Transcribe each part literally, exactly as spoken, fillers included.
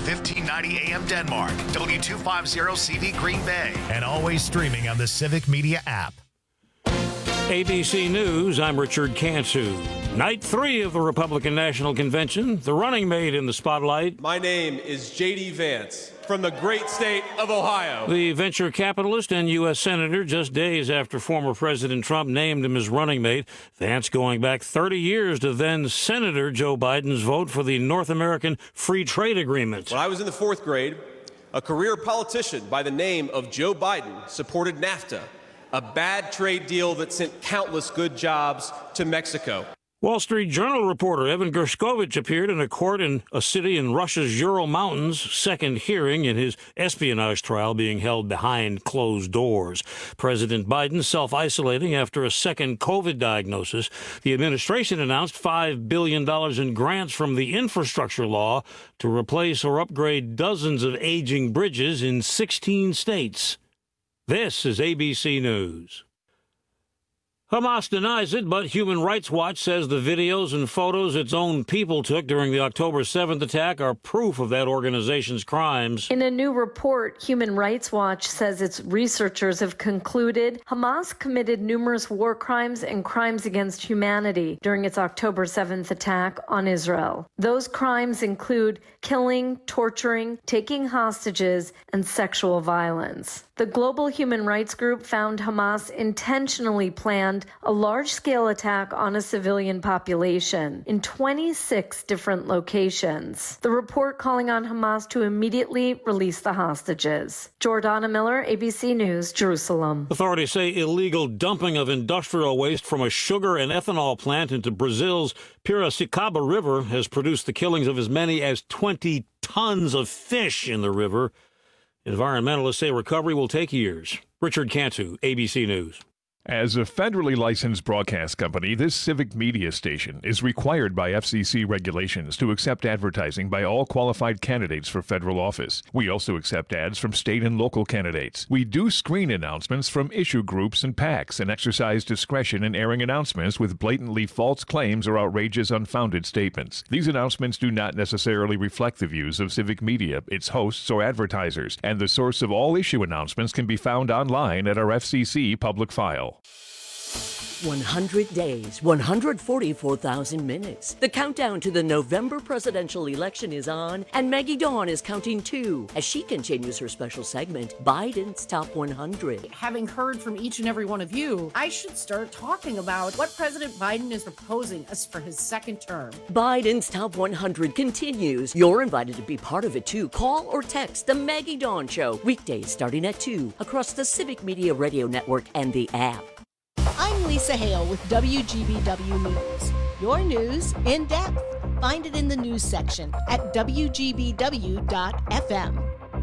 fifteen ninety A M Denmark, W two fifty C V Green Bay, and always streaming on the Civic Media app. A B C News, I'm Richard Cantu. Night three of the Republican National Convention, the running mate in the spotlight. My name is J D. Vance from the great state of Ohio. The venture capitalist and U S Senator, just days after former President Trump named him his running mate. Vance going back thirty years to then Senator Joe Biden's vote for the North American Free Trade Agreement. When I was in the fourth grade, a career politician by the name of Joe Biden supported NAFTA, a bad trade deal that sent countless good jobs to Mexico. Wall Street Journal reporter Evan Gershkovich appeared in a court in a city in Russia's Ural Mountains, second hearing in his espionage trial being held behind closed doors. President Biden self-isolating after a second COVID diagnosis. The administration announced five billion dollars in grants from the infrastructure law to replace or upgrade dozens of aging bridges in sixteen states. This is A B C News. Hamas denies it, but Human Rights Watch says the videos and photos its own people took during the October seventh attack are proof of that organization's crimes. In a new report, Human Rights Watch says its researchers have concluded Hamas committed numerous war crimes and crimes against humanity during its October seventh attack on Israel. Those crimes include killing, torturing, taking hostages, and sexual violence. The Global Human Rights Group found Hamas intentionally planned a large-scale attack on a civilian population in twenty-six different locations. The report calling on Hamas to immediately release the hostages. Jordana Miller, A B C News, Jerusalem. Authorities say illegal dumping of industrial waste from a sugar and ethanol plant into Brazil's Piracicaba River has produced the killings of as many as twenty tons of fish in the river. Environmentalists say recovery will take years. Richard Cantu, A B C News. As a federally licensed broadcast company, this civic media station is required by F C C regulations to accept advertising by all qualified candidates for federal office. We also accept ads from state and local candidates. We do screen announcements from issue groups and PACs and exercise discretion in airing announcements with blatantly false claims or outrageous, unfounded statements. These announcements do not necessarily reflect the views of civic media, its hosts, or advertisers, and the source of all issue announcements can be found online at our F C C public file. one hundred days, one hundred forty-four thousand minutes. The countdown to the November presidential election is on, and Maggie Dawn is counting too as she continues her special segment, Biden's Top one hundred. Having heard from each and every one of you, I should start talking about what President Biden is proposing us for his second term. Biden's Top one hundred continues. You're invited to be part of it too. Call or text The Maggie Dawn Show, weekdays starting at two, across the Civic Media Radio Network and the app. I'm Lisa Hale with W G B W News. Your news in depth. Find it in the news section at W G B W dot F M.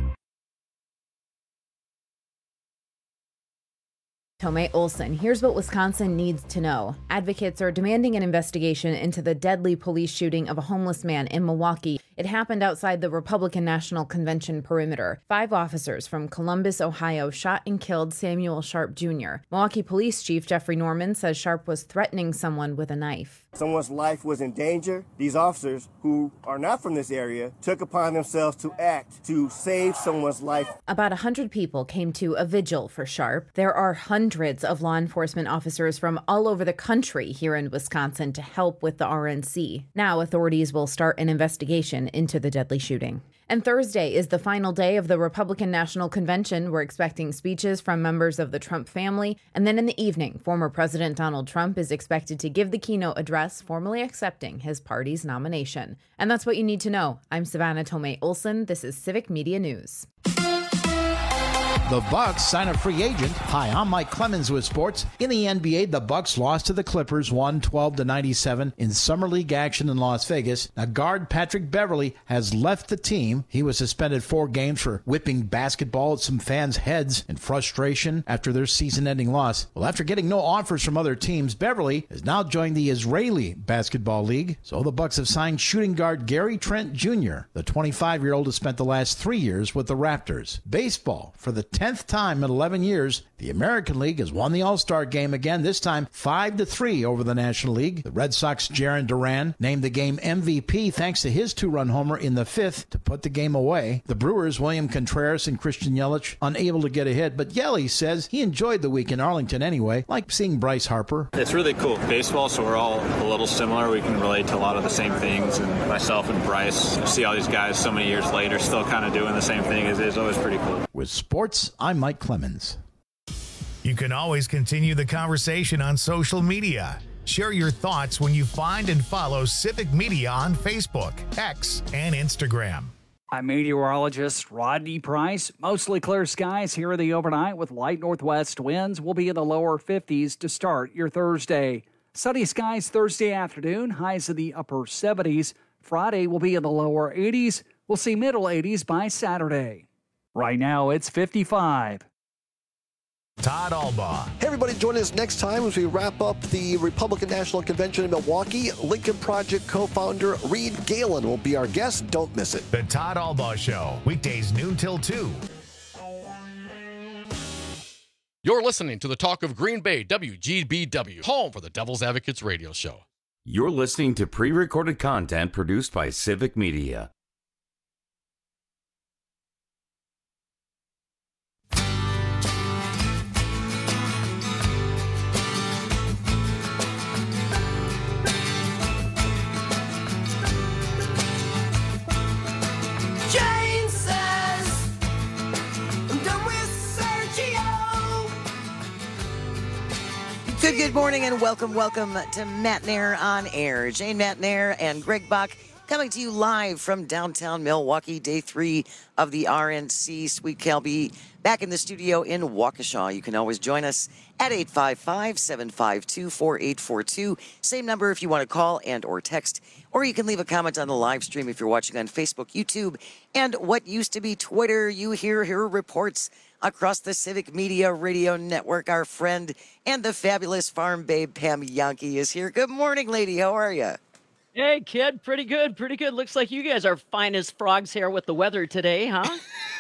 Tomei Olson, here's what Wisconsin needs to know. Advocates are demanding an investigation into the deadly police shooting of a homeless man in Milwaukee. It happened outside the Republican National Convention perimeter. Five officers from Columbus, Ohio, shot and killed Samuel Sharp Junior Milwaukee Police Chief Jeffrey Norman says Sharp was threatening someone with a knife. Someone's life was in danger. These officers, who are not from this area, took upon themselves to act to save someone's life. About one hundred people came to a vigil for Sharp. There are hundreds of law enforcement officers from all over the country here in Wisconsin to help with the R N C. Now authorities will start an investigation into the deadly shooting. And Thursday is the final day of the Republican National Convention. We're expecting speeches from members of the Trump family. And then in the evening, former President Donald Trump is expected to give the keynote address, formally accepting his party's nomination. And that's what you need to know. I'm Savannah Tomei Olson. This is Civic Media News. The Bucks sign a free agent. Hi, I'm Mike Clemens with sports. In the N B A, the Bucks lost to the Clippers one twelve to ninety-seven in summer league action in Las Vegas. Now, guard Patrick Beverley has left the team. He was suspended four games for whipping basketball at some fans' heads in frustration after their season-ending loss. Well, after getting no offers from other teams, Beverley has now joined the Israeli Basketball League. So the Bucks have signed shooting guard Gary Trent Junior The twenty-five-year-old has spent the last three years with the Raptors. Baseball, for the tenth time in eleven years, The American League has won the All-Star game again, this time five to three over the National League. The Red Sox' Jarren Duran named the game M V P thanks to his two-run homer in the fifth to put the game away. The Brewers' William Contreras and Christian Yelich unable to get a hit, but Yelich says he enjoyed the week in Arlington anyway, like seeing Bryce Harper. It's really cool. Baseball, so we're all a little similar. We can relate to a lot of the same things, and myself and Bryce, you see all these guys so many years later still kind of doing the same thing. Is is always pretty cool. With sports, I'm Mike Clemens. You can always continue the conversation on social media. Share your thoughts when you find and follow Civic Media on Facebook, X, and Instagram. I'm meteorologist Rodney Price. Mostly clear skies here in the overnight with light northwest winds. We'll be in the lower fifties to start your Thursday. Sunny skies Thursday afternoon, highs in the upper seventies. Friday will be in the lower eighties. We'll see middle eighties by Saturday. Right now it's fifty-five. Todd Albaugh. Hey, everybody, join us next time as we wrap up the Republican National Convention in Milwaukee. Lincoln Project co-founder Reed Galen will be our guest. Don't miss it. The Todd Albaugh Show, weekdays noon till two. You're listening to the Talk of Green Bay, W G B W, home for the Devil's Advocates radio show. You're listening to pre-recorded content produced by Civic Media. Good, good morning and welcome, welcome to Matt Nair on Air. Jane Matt Nair and Greg Bach coming to you live from downtown Milwaukee, day three of the R N C Sweet Calbee back in the studio in Waukesha. You can always join us at eight five five, seven five two, four eight four two. Same number if you want to call and or text, or you can leave a comment on the live stream if you're watching on Facebook, YouTube, and what used to be Twitter. You hear here reports across the Civic Media Radio Network. Our friend and the fabulous farm babe, Pam Yankee, is here. Good morning, lady. How are you? Hey, kid. Pretty good. Pretty good. Looks like you guys are fine as frogs here with the weather today, huh?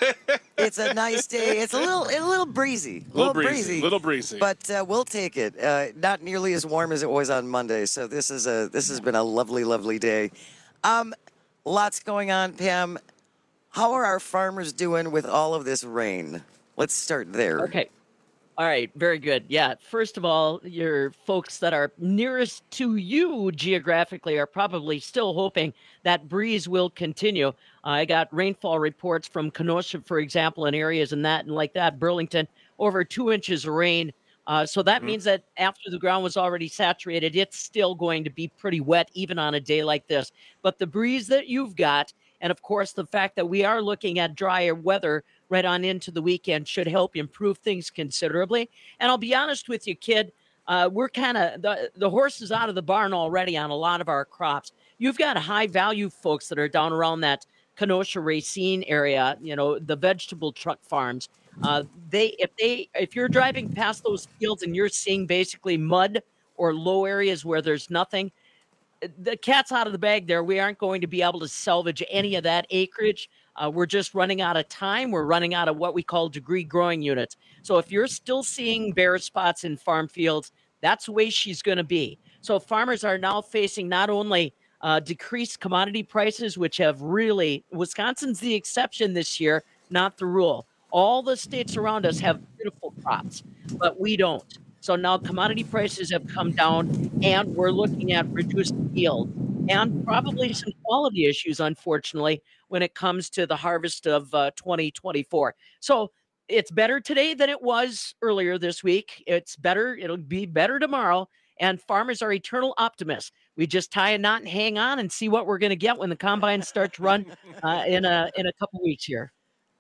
It's a nice day. It's a little a little breezy. A little, little breezy, breezy. little breezy. But uh, we'll take it. Uh, not nearly as warm as it was on Monday. So this is a this has been a lovely, lovely day. Um, lots going on, Pam. How are our farmers doing with all of this rain? Let's start there. Okay. All right. Very good. Yeah. First of all, your folks that are nearest to you geographically are probably still hoping that breeze will continue. Uh, I got rainfall reports from Kenosha, for example, in areas and that and like that, Burlington, over two inches of rain. Uh, so that mm-hmm. means that after the ground was already saturated, it's still going to be pretty wet, even on a day like this. But the breeze that you've got, and of course, the fact that we are looking at drier weather right on into the weekend should help improve things considerably. And I'll be honest with you, kid, uh, we're kind of, the, the horse is out of the barn already on a lot of our crops. You've got high value folks that are down around that Kenosha Racine area, you know, the vegetable truck farms. Uh, they, if they, if you're driving past those fields and you're seeing basically mud or low areas where there's nothing, the cat's out of the bag there. We aren't going to be able to salvage any of that acreage. Uh, we're just running out of time. We're running out of what we call degree growing units. So if you're still seeing bare spots in farm fields, that's the way she's going to be. So farmers are now facing not only uh, decreased commodity prices, which have really, Wisconsin's the exception this year, not the rule. All the states around us have beautiful crops, but we don't. So now commodity prices have come down and we're looking at reduced yield and probably some quality issues, unfortunately, when it comes to the harvest of uh, twenty twenty-four. So it's better today than it was earlier this week. It's better. It'll be better tomorrow. And farmers are eternal optimists. We just tie a knot and hang on and see what we're going to get when the combine starts to run uh, in a in a couple weeks here.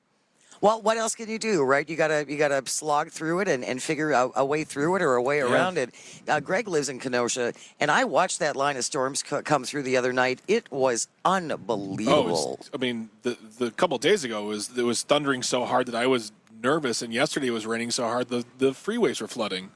Well, what else can you do, right? You gotta you gotta slog through it and, and figure a, a way through it or a way yeah. around it. Uh, Greg lives in Kenosha, and I watched that line of storms co- come through the other night. It was unbelievable. Oh, it was, I mean, the the couple of days ago it was it was thundering so hard that I was nervous, and yesterday it was raining so hard the the freeways were flooding.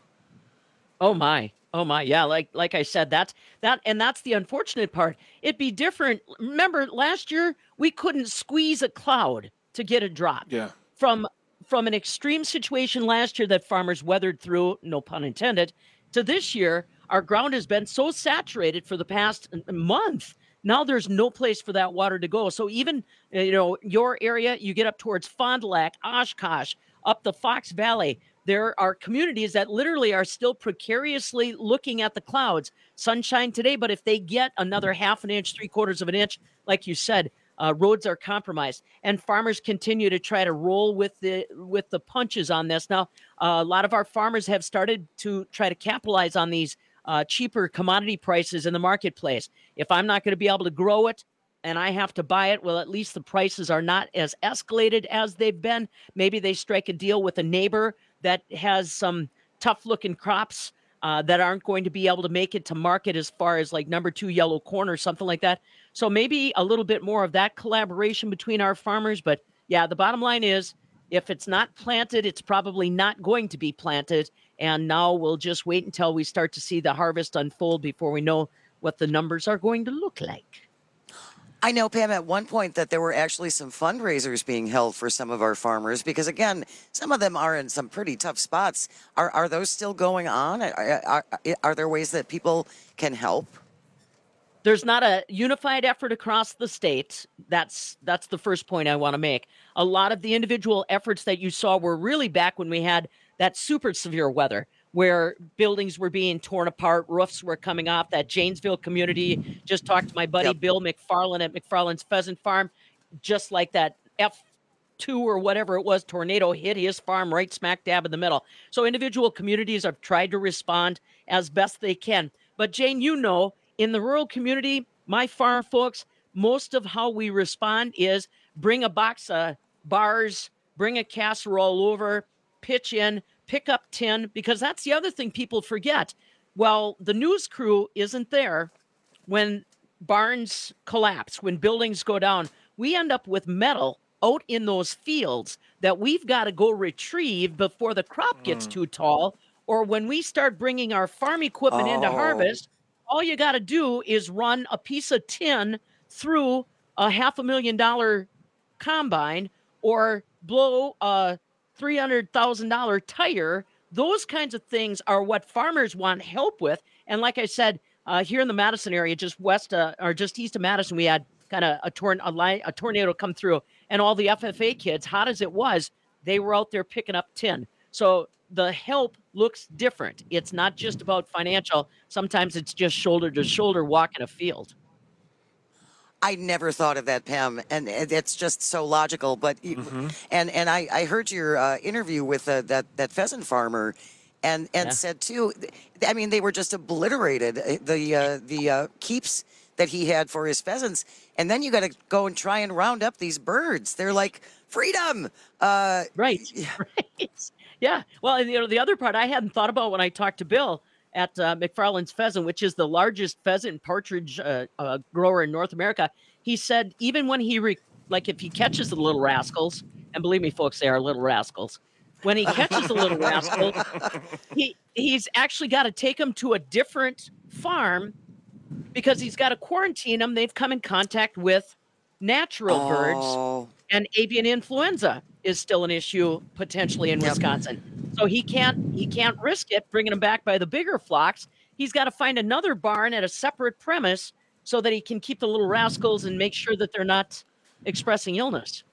Oh my. Oh my, yeah, like like I said, that's that, and that's the unfortunate part. It'd be different. Remember, last year we couldn't squeeze a cloud to get a drop. Yeah. From from an extreme situation last year that farmers weathered through, no pun intended, to this year, our ground has been so saturated for the past month. Now there's no place for that water to go. So even, you know, your area, you get up towards Fond du Lac, Oshkosh, up the Fox Valley, there are communities that literally are still precariously looking at the clouds. Sunshine today, but if they get another half an inch, three quarters of an inch, like you said, uh, roads are compromised, and farmers continue to try to roll with the with the punches on this. Now, uh, a lot of our farmers have started to try to capitalize on these uh, cheaper commodity prices in the marketplace. If I'm not going to be able to grow it and I have to buy it, well, at least the prices are not as escalated as they've been. Maybe they strike a deal with a neighbor that has some tough-looking crops uh, that aren't going to be able to make it to market, as far as like number two yellow corn or something like that. So maybe a little bit more of that collaboration between our farmers. But yeah, the bottom line is, if it's not planted, it's probably not going to be planted. And now we'll just wait until we start to see the harvest unfold before we know what the numbers are going to look like. I know, Pam, at one point that there were actually some fundraisers being held for some of our farmers because, again, some of them are in some pretty tough spots. Are are those still going on? Are, are, are there ways that people can help? There's not a unified effort across the state. That's that's the first point I want to make. A lot of the individual efforts that you saw were really back when we had that super severe weather, where buildings were being torn apart, roofs were coming off. That Janesville community, just talked to my buddy yep. Bill McFarland at McFarland's Pheasant Farm, just like that F two or whatever it was, tornado hit his farm right smack dab in the middle. So individual communities have tried to respond as best they can. But Jane, you know, in the rural community, my farm folks, most of how we respond is bring a box of bars, bring a casserole over, pitch in, pick up tin, because that's the other thing people forget. Well, the news crew isn't there when barns collapse, when buildings go down. We end up with metal out in those fields that we've got to go retrieve before the crop gets mm. too tall, or when we start bringing our farm equipment oh. into harvest, all you got to do is run a piece of tin through a half a million dollar combine or blow a three hundred thousand dollars tire. Those kinds of things are what farmers want help with. And like I said, uh, here in the Madison area, just west uh, or just east of Madison, we had kind of a, torn, a, line, a tornado come through, and all the F F A kids, hot as it was, they were out there picking up tin. So the help looks different. It's not just about financial. Sometimes it's just shoulder to shoulder walking a field. I never thought of that, Pam, and it's just so logical. But mm-hmm. and and I, I heard your uh, interview with uh, that that pheasant farmer, and and yeah. said too. I mean, they were just obliterated. The uh, the uh, keeps that he had for his pheasants, and then you got to go and try and round up these birds. They're like freedom, uh, right? Right. Yeah. Well, and, you know, the other part I hadn't thought about when I talked to Bill at uh, McFarland's Pheasant, which is the largest pheasant and partridge uh, uh, grower in North America. He said even when he, re- like if he catches the little rascals, and believe me, folks, they are little rascals. When he catches the little rascals, he he's actually got to take them to a different farm because he's got to quarantine them. They've come in contact with natural oh. birds, and avian influenza is still an issue potentially in yep. Wisconsin. So he can't he can't risk it bringing them back by the bigger flocks. He's got to find another barn at a separate premise so that he can keep the little rascals and make sure that they're not expressing illness.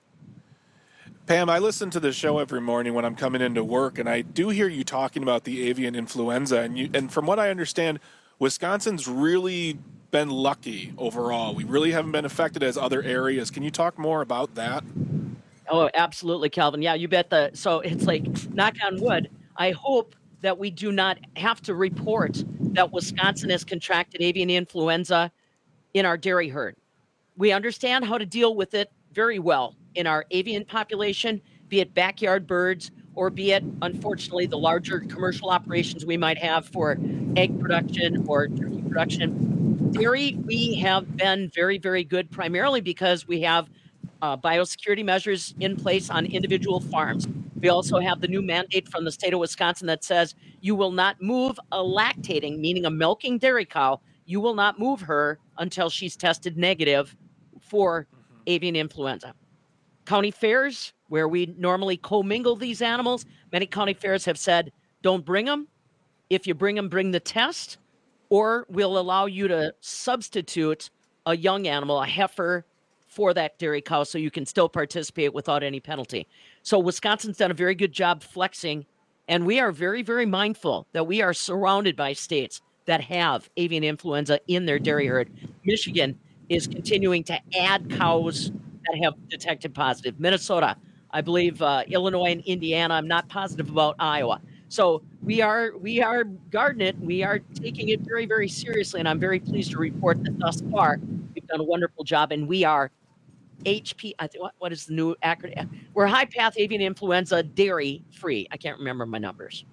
Pam, I listen to the show every morning when I'm coming into work, and I do hear you talking about the avian influenza. And you, and from what I understand, Wisconsin's really been lucky overall. We really haven't been affected as other areas. Can you talk more about that? Oh, absolutely, Calvin. Yeah, you bet. The so it's like, knock on wood, I hope that we do not have to report that Wisconsin has contracted avian influenza in our dairy herd. We understand how to deal with it very well in our avian population, be it backyard birds or be it, unfortunately, the larger commercial operations we might have for egg production or turkey production. Dairy, we have been very, very good, primarily because we have uh, biosecurity measures in place on individual farms. We also have the new mandate from the state of Wisconsin that says you will not move a lactating, meaning a milking dairy cow, you will not move her until she's tested negative for avian influenza. county fairs, where we normally commingle these animals, many county fairs have said, don't bring them. If you bring them, bring the test, or we'll allow you to substitute a young animal, a heifer, for that dairy cow so you can still participate without any penalty. So Wisconsin's done a very good job flexing, and we are very, very mindful that we are surrounded by states that have avian influenza in their dairy herd. Michigan is continuing to add cows that have detected positive. Minnesota, I believe, uh, Illinois and Indiana. I'm not positive about Iowa. So we are we are guarding it. We are taking it very, very seriously, and I'm very pleased to report that thus far we've done a wonderful job, and we are H P. I think, what, what is the new acronym? We're high path avian influenza dairy free. I can't remember my numbers.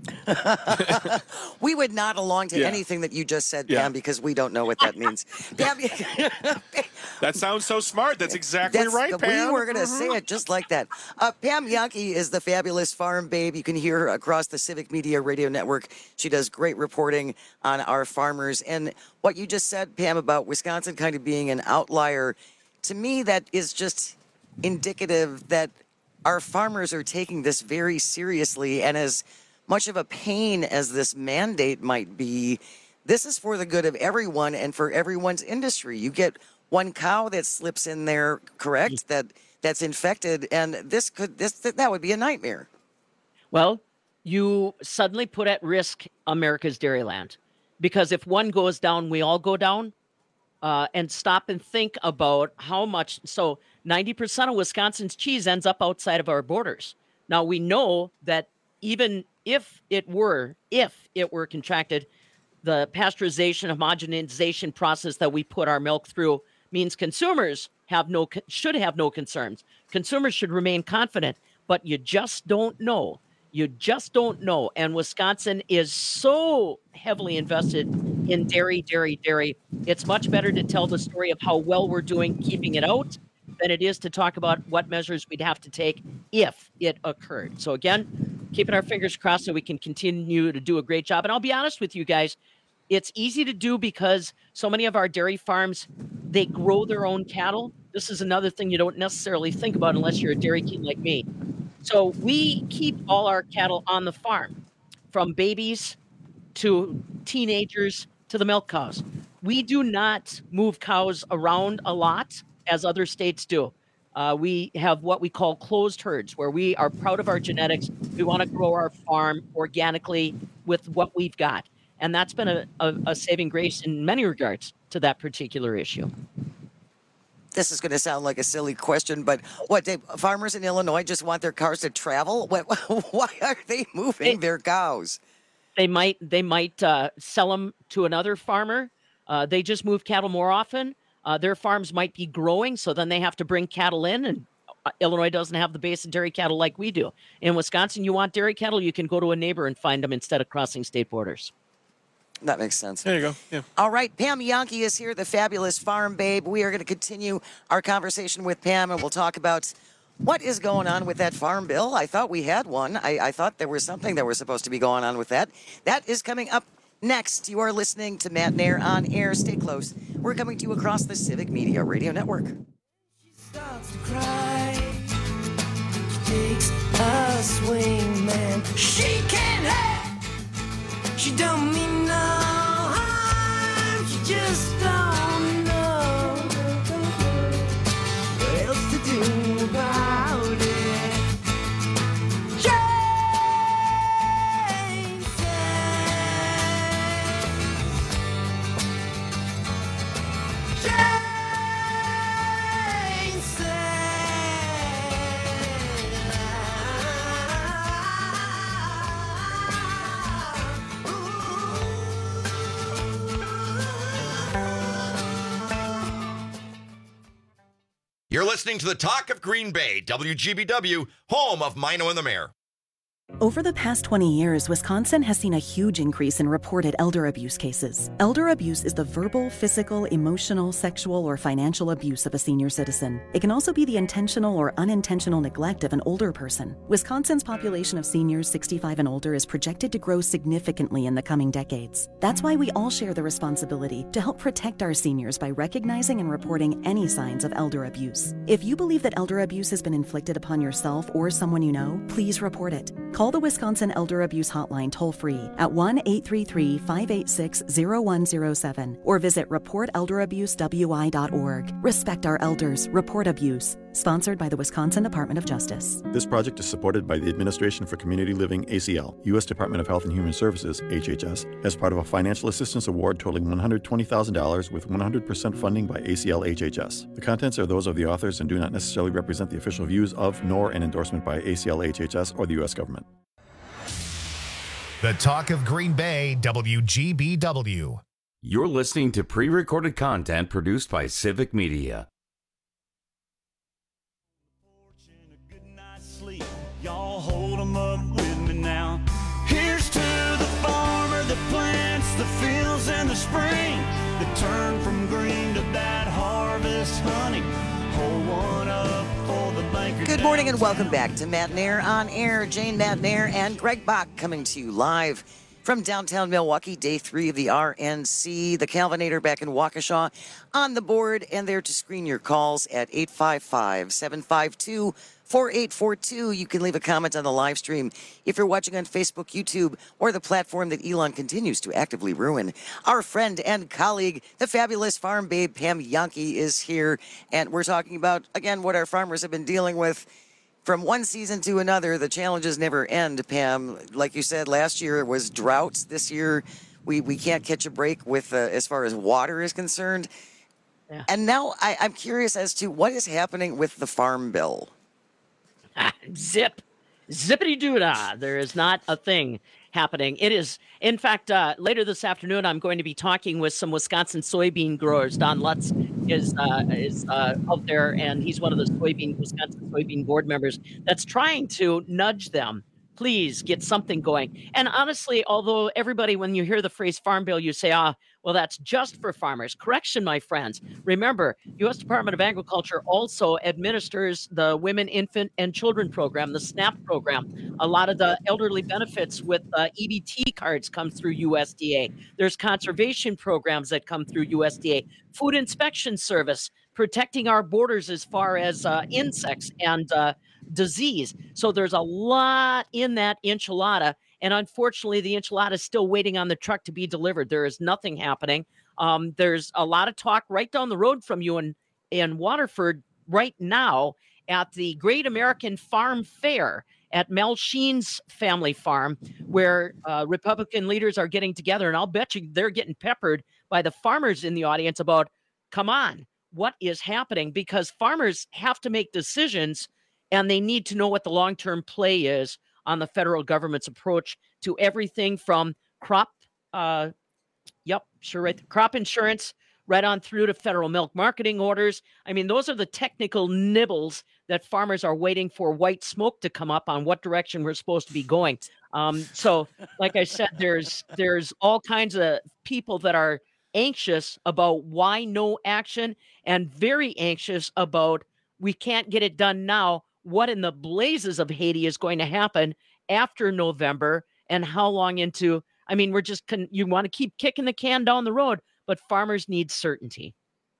We would nod along to Yeah. anything that you just said, Yeah. Pam, because we don't know what that means. Pam, That sounds so smart. That's exactly That's right, the, Pam. We were going to Mhm. say it just like that. Uh, Pam Yankee is the fabulous farm babe. You can hear her across the Civic Media Radio Network. She does great reporting on our farmers. And what you just said, Pam, about Wisconsin kind of being an outlier, to me, that is just indicative that our farmers are taking this very seriously. And as much of a pain as this mandate might be, this is for the good of everyone and for everyone's industry. You get one cow that slips in there, correct? That that's infected, and this could this that would be a nightmare. Well, you suddenly put at risk America's dairyland, because if one goes down, we all go down. Uh, and stop and think about how much. So ninety percent of Wisconsin's cheese ends up outside of our borders. Now, we know that even if it were, if it were contracted, the pasteurization, homogenization process that we put our milk through means consumers have no, should have no concerns. Consumers should remain confident, but you just don't know. You just don't know. And Wisconsin is so heavily invested in dairy, dairy, dairy. It's much better to tell the story of how well we're doing keeping it out than it is to talk about what measures we'd have to take if it occurred. So again, keeping our fingers crossed so we can continue to do a great job. And I'll be honest with you guys, it's easy to do because so many of our dairy farms, they grow their own cattle. This is another thing you don't necessarily think about unless you're a dairy kid like me. So we keep all our cattle on the farm, from babies to teenagers to the milk cows. We do not move cows around a lot as other states do. Uh, we have what we call closed herds, where we are proud of our genetics. We want to grow our farm organically with what we've got. And that's been a, a, a saving grace in many regards to that particular issue. This is going to sound like a silly question, but what, they, farmers in Illinois just want their cars to travel? What, why are they moving They- their cows? They might they might uh, sell them to another farmer. Uh, they just move cattle more often. Uh, their farms might be growing, so then they have to bring cattle in, and uh, Illinois doesn't have the base of dairy cattle like we do. In Wisconsin, you want dairy cattle, you can go to a neighbor and find them instead of crossing state borders. That makes sense. There you go. Yeah. All right, Pam Yankee is here, the fabulous farm babe. We are going to continue our conversation with Pam, and we'll talk about what is going on with that farm bill. I thought we had one. I, I thought there was something that was supposed to be going on with that. That is coming up next. You are listening to Matt Nair on air. Stay close. We're coming to you across the Civic Media Radio Network. Starts to cry. She takes a swing, man. She can't help. She don't mean no harm. She just don't know what else to do about it. Jane Jane You're listening to the Talk of Green Bay, W G B W, home of Mino and the Mayor. Over the past twenty years, Wisconsin has seen a huge increase in reported elder abuse cases. Elder abuse is the verbal, physical, emotional, sexual, or financial abuse of a senior citizen. It can also be the intentional or unintentional neglect of an older person. Wisconsin's population of seniors sixty-five and older is projected to grow significantly in the coming decades. That's why we all share the responsibility to help protect our seniors by recognizing and reporting any signs of elder abuse. If you believe that elder abuse has been inflicted upon yourself or someone you know, please report it. Call the Wisconsin Elder Abuse Hotline toll-free at one eight three three, five eight six, zero one zero seven or visit report elder abuse w i dot org. Respect our elders. Report abuse. Sponsored by the Wisconsin Department of Justice. This project is supported by the Administration for Community Living, A C L, U S Department of Health and Human Services, H H S, as part of a financial assistance award totaling one hundred twenty thousand dollars with one hundred percent funding by A C L H H S. The contents are those of the authors and do not necessarily represent the official views of, nor an endorsement by A C L H H S or the U S government. The Talk of Green Bay, W G B W. You're listening to pre-recorded content produced by Civic Media. Y'all hold 'em up with me now. Here's to the farmer that plants the fields in the spring, that turn from green to bad harvest honey. Hold one up for the banker. Good morning and welcome back to Matt Nair on Air. Jane Matt Nair and Greg Bach coming to you live from downtown Milwaukee, day three of the R N C. The Calvinator back in Waukesha on the board and there to screen your calls at eight five five, seven five two, four eight four two. You can leave a comment on the live stream if you're watching on Facebook, YouTube, or the platform that Elon continues to actively ruin. Our friend and colleague, the fabulous farm babe, Pam Jahnke, is here, and we're talking about, again, what our farmers have been dealing with from one season to another. The challenges never end, Pam. Like you said, last year it was droughts. This year we, we can't catch a break with uh, as far as water is concerned. Yeah. And now I, I'm curious as to what is happening with the Farm Bill. Zip, zippity doo dah. There is not a thing happening. It is, in fact, uh, later this afternoon, I'm going to be talking with some Wisconsin soybean growers. Don Lutz is uh, is uh, out there, and he's one of the soybean Wisconsin soybean board members that's trying to nudge them. Please get something going. And honestly, although everybody, when you hear the phrase Farm Bill, you say, ah, well, that's just for farmers. Correction, my friends. Remember, U S Department of Agriculture also administers the Women, Infant, and Children program, the SNAP program. A lot of the elderly benefits with uh, E B T cards come through U S D A. There's conservation programs that come through U S D A. Food Inspection Service, protecting our borders as far as uh, insects and uh, disease. So there's a lot in that enchilada. And unfortunately, the enchilada is still waiting on the truck to be delivered. There is nothing happening. Um, there's a lot of talk right down the road from you in, in Waterford right now at the Great American Farm Fair at Mel Sheen's family farm, where uh, Republican leaders are getting together. And I'll bet you they're getting peppered by the farmers in the audience about, come on, what is happening? Because farmers have to make decisions, and they need to know what the long-term play is on the federal government's approach to everything from crop, uh, yep, sure, right, crop insurance, right on through to federal milk marketing orders. I mean, those are the technical nibbles that farmers are waiting for white smoke to come up on what direction we're supposed to be going. Um, so, like I said, there's there's all kinds of people that are anxious about why no action, and very anxious about we can't get it done now. What in the blazes of Haiti is going to happen after November, and how long into, I mean, we're just, con- you want to keep kicking the can down the road, but farmers need certainty.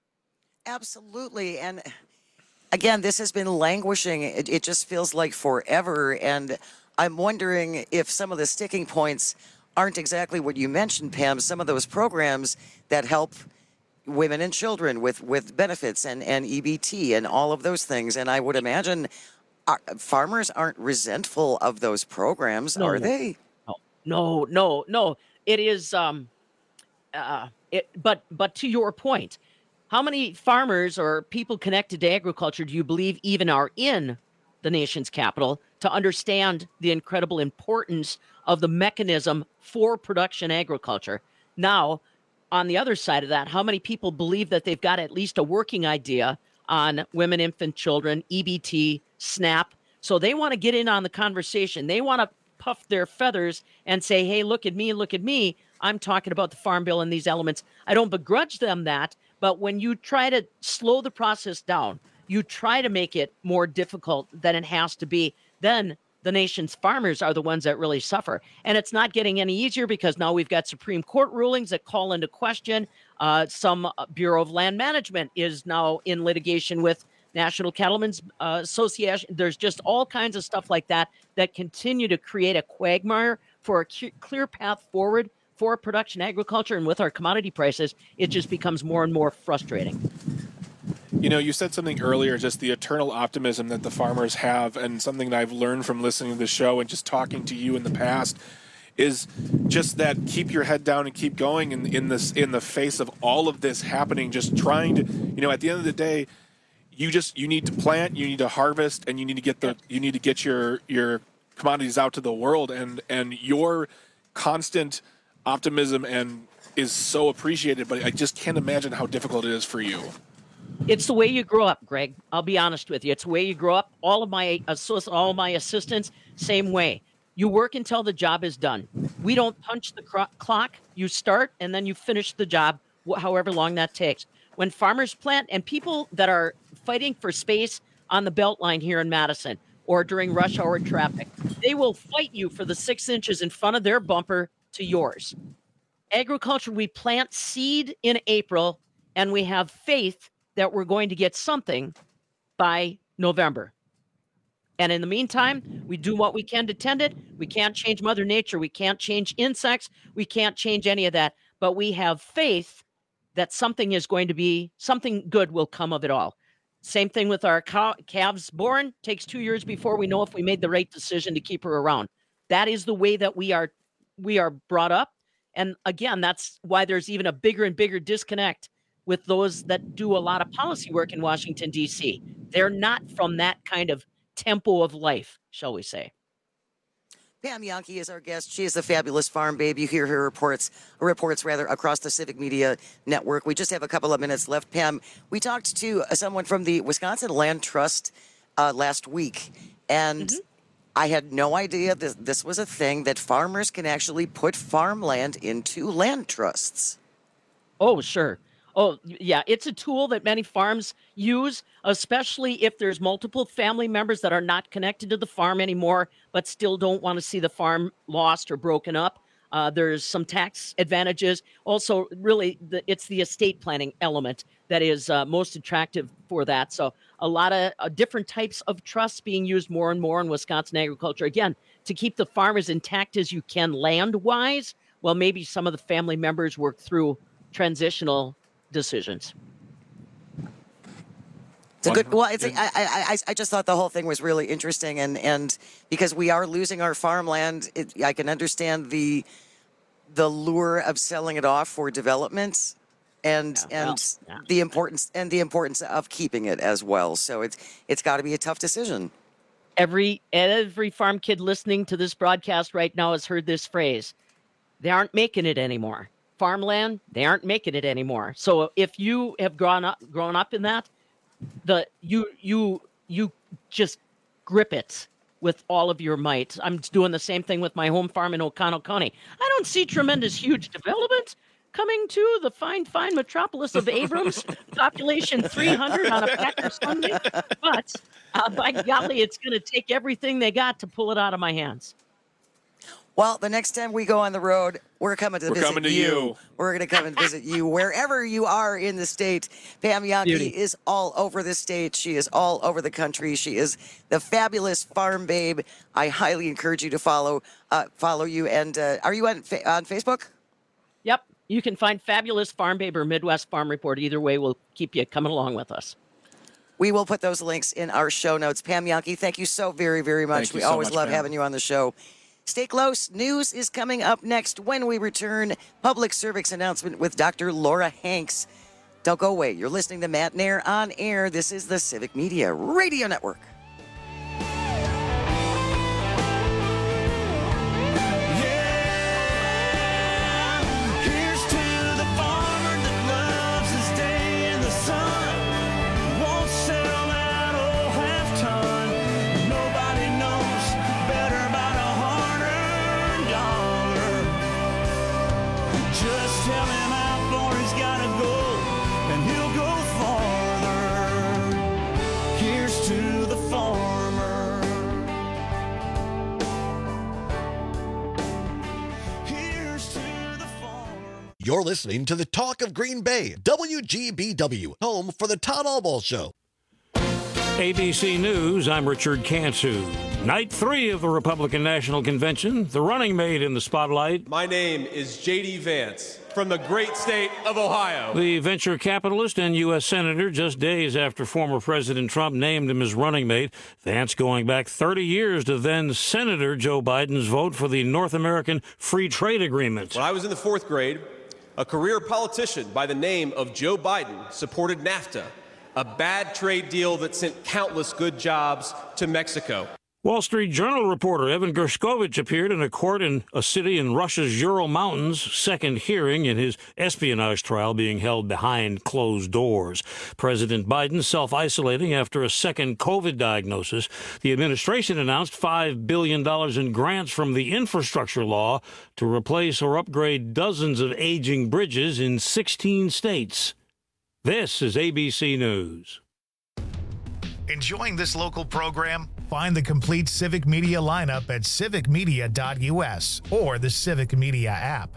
Absolutely. And again, this has been languishing. It, it just feels like forever. And I'm wondering if some of the sticking points aren't exactly what you mentioned, Pam, some of those programs that help women and children with, with benefits and, and E B T and all of those things. And I would imagine our, farmers aren't resentful of those programs, No, are no, they? No, no, no, no. It is, um, uh, it, but, but to your point, how many farmers or people connected to agriculture do you believe even are in the nation's capital to understand the incredible importance of the mechanism for production agriculture? Now, on the other side of that, how many people believe that they've got at least a working idea on women, infant, children, E B T, SNAP? So they want to get in on the conversation. They want to puff their feathers and say, hey, look at me, look at me. I'm talking about the Farm Bill and these elements. I don't begrudge them that, but when you try to slow the process down, you try to make it more difficult than it has to be, then the nation's farmers are the ones that really suffer. And it's not getting any easier because now we've got Supreme Court rulings that call into question. Uh, some Bureau of Land Management is now in litigation with National Cattlemen's uh, Association. There's just all kinds of stuff like that that continue to create a quagmire for a cu- clear path forward for production agriculture. And with our commodity prices, it just becomes more and more frustrating. You know, you said something earlier, just the eternal optimism that the farmers have, and something that I've learned from listening to the show and just talking to you in the past is just that keep your head down and keep going in, in this in the face of all of this happening, just trying to, you know, at the end of the day, you just you need to plant, you need to harvest, and you need to get the you need to get your your commodities out to the world, and and your constant optimism and is so appreciated, but I just can't imagine how difficult it is for you. It's the way you grow up, Greg. I'll be honest with you. It's the way you grow up. All of my all of my assistants, same way. You work until the job is done. We don't punch the cro- clock. You start and then you finish the job, wh- however long that takes. When farmers plant, and people that are fighting for space on the Beltline here in Madison or during rush hour traffic, they will fight you for the six inches in front of their bumper to yours. Agriculture, we plant seed in April, and we have faith that we're going to get something by November. And in the meantime, we do what we can to tend it. We can't change Mother Nature. We can't change insects. We can't change any of that. But we have faith that something is going to be, something good will come of it all. Same thing with our cow, calves born. Takes two years before we know if we made the right decision to keep her around. That is the way that we are, we are brought up. And again, that's why there's even a bigger and bigger disconnect with those that do a lot of policy work in Washington, D C. They're not from that kind of tempo of life, shall we say. Pam Jahnke is our guest. She is the fabulous farm babe. You hear her reports, reports rather, across the Civic Media Network. We just have a couple of minutes left. Pam, we talked to someone from the Wisconsin Land Trust uh, last week, and mm-hmm. I had no idea that this was a thing, that farmers can actually put farmland into land trusts. Oh, sure. Oh, yeah, it's a tool that many farms use, especially if there's multiple family members that are not connected to the farm anymore, but still don't want to see the farm lost or broken up. Uh, there's some tax advantages. Also, really, the, it's the estate planning element that is uh, most attractive for that. So a lot of uh, different types of trusts being used more and more in Wisconsin agriculture. Again, to keep the farm as intact as you can land-wise, while maybe some of the family members work through transitional decisions. It's a good. Well, it's. A, I, I. I just thought the whole thing was really interesting, and and because we are losing our farmland, it, I can understand the the lure of selling it off for development, and yeah, and well, yeah. the importance and the importance of keeping it as well. So it's it's got to be a tough decision. Every every farm kid listening to this broadcast right now has heard this phrase: "They aren't making it anymore." Farmland, they aren't making it anymore. So if you have grown up grown up in that, the you you you just grip it with all of your might. I'm doing the same thing with my home farm in Oconto County. I don't see tremendous huge development coming to the fine fine metropolis of Abrams, population three hundred on a Packer Sunday, but uh, by golly, it's going to take everything they got to pull it out of my hands. Well, the next time we go on the road, we're coming to we're visit coming to you. you. We're going to come and visit you wherever you are in the state. Pam Jahnke Beauty. is all over the state. She is all over the country. She is the fabulous farm babe. I highly encourage you to follow uh, follow you. And uh, are you on on Facebook? Yep. You can find Fabulous Farm Babe or Midwest Farm Report. Either way, we'll keep you coming along with us. We will put those links in our show notes. Pam Jahnke, thank you so very, very much. Thank we you so always much, love Pam. having you on the show. Stay close. News is coming up next when we return. Public service announcement with Doctor Laura Hanks. Don't go away. You're listening to Matt Nair on air. This is the Civic Media Radio Network. Nobody knows better about a harness. You're listening to the Talk of Green Bay, W G B W, home for the Todd Albaugh Show. A B C News, I'm Richard Cantu. Night three of the Republican National Convention, the running mate in the spotlight. My name is J D Vance from the great state of Ohio. The venture capitalist and U S Senator, just days after former President Trump named him his running mate. Vance going back thirty years to then Senator Joe Biden's vote for the North American Free Trade Agreement. When I was in the fourth grade, a career politician by the name of Joe Biden supported NAFTA, a bad trade deal that sent countless good jobs to Mexico. Wall Street Journal reporter Evan Gershkovich appeared in a court in a city in Russia's Ural Mountains, second hearing in his espionage trial being held behind closed doors. President Biden self-isolating after a second COVID diagnosis. The administration announced five billion dollars in grants from the infrastructure law to replace or upgrade dozens of aging bridges in sixteen states. This is A B C News. Enjoying this local program? Find the complete Civic Media lineup at civic media dot U S or the Civic Media app.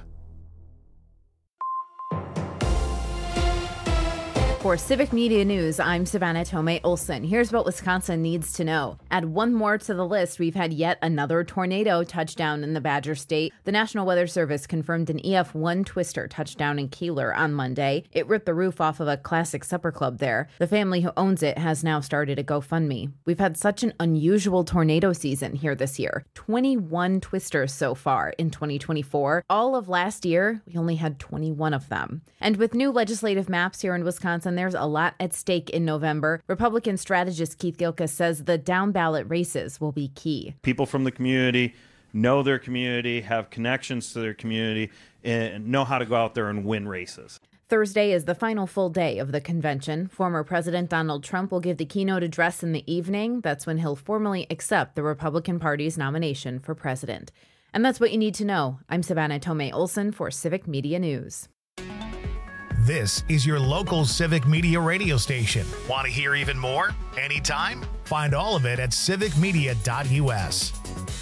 For Civic Media News, I'm Savannah Tomei Olson. Here's what Wisconsin needs to know. Add one more to the list, we've had yet another tornado touchdown in the Badger State. The National Weather Service confirmed an E F one twister touchdown in Keeler on Monday. It ripped the roof off of a classic supper club there. The family who owns it has now started a GoFundMe. We've had such an unusual tornado season here this year. twenty-one twisters so far in twenty twenty-four. All of last year, we only had twenty-one of them. And with new legislative maps here in Wisconsin, there's a lot at stake in November. Republican strategist Keith Gilka says the down-ballot races will be key. People from the community know their community, have connections to their community, and know how to go out there and win races. Thursday is the final full day of the convention. Former President Donald Trump will give the keynote address in the evening. That's when he'll formally accept the Republican Party's nomination for president. And that's what you need to know. I'm Savannah Tomei Olson for Civic Media News. This is your local Civic Media radio station. Want to hear even more? Anytime? Find all of it at civic media dot U S.